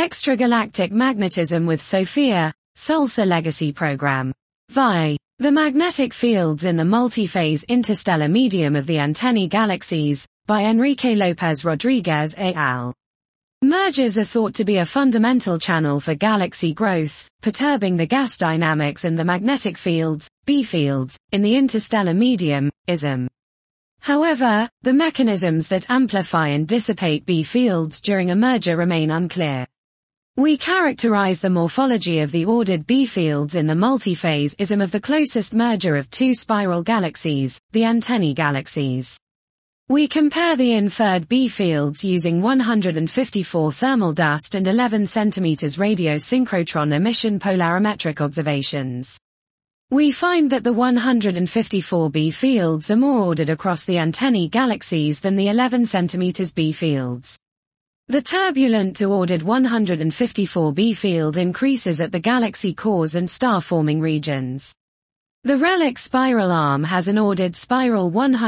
Extragalactic Magnetism with SOFIA, SOLSA Legacy Program. VI. The Magnetic Fields in the Multiphase Interstellar Medium of the Antennae Galaxies, by Enrique López Rodríguez et al. Mergers are thought to be a fundamental channel for galaxy growth, perturbing the gas dynamics and the magnetic fields, B fields, in the interstellar medium, ISM. However, the mechanisms that amplify and dissipate B fields during a merger remain unclear. We characterize the morphology of the ordered B fields in the multiphase ISM of the closest merger of two spiral galaxies, the Antennae galaxies. We compare the inferred B fields using 154 thermal dust and 11 cm radio synchrotron emission polarimetric observations. We find that the 154 B fields are more ordered across the Antennae galaxies than the 11 cm B fields. The turbulent to ordered 154 B field increases at the galaxy cores and star-forming regions. The relic spiral arm has an ordered spiral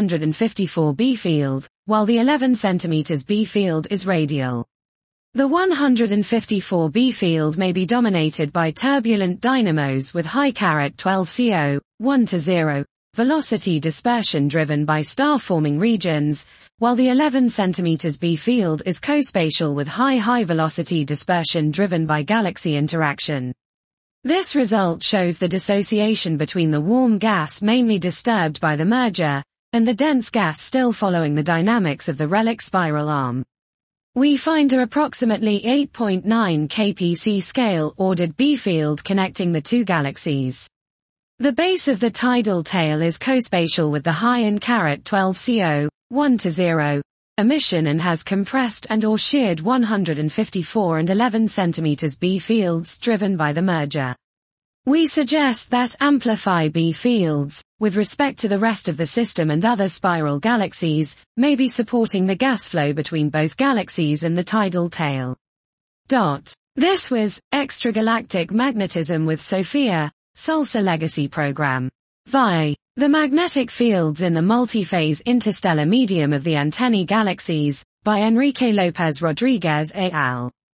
154 B field, while the 11 cm B field is radial. The 154 B field may be dominated by turbulent dynamos with high 12 CO, 1-0, velocity dispersion driven by star-forming regions, while the 11 cm B field is cospatial with high velocity dispersion driven by galaxy interaction. This result shows the dissociation between the warm gas mainly disturbed by the merger, and the dense gas still following the dynamics of the relic spiral arm. We find a approximately 8.9 kpc scale ordered B field connecting the two galaxies. The base of the tidal tail is cospatial with the high in 12 CO, 1-0, emission and has compressed and or sheared 154 and 11 cm B fields driven by the merger. We suggest that amplify B fields, with respect to the rest of the system and other spiral galaxies, may be supporting the gas flow between both galaxies and the tidal tail. This was Extragalactic Magnetism with SOFIA, SOLSA Legacy Program. VI. The Magnetic Fields in the Multiphase Interstellar Medium of the Antennae Galaxies, by Enrique López Rodríguez et al.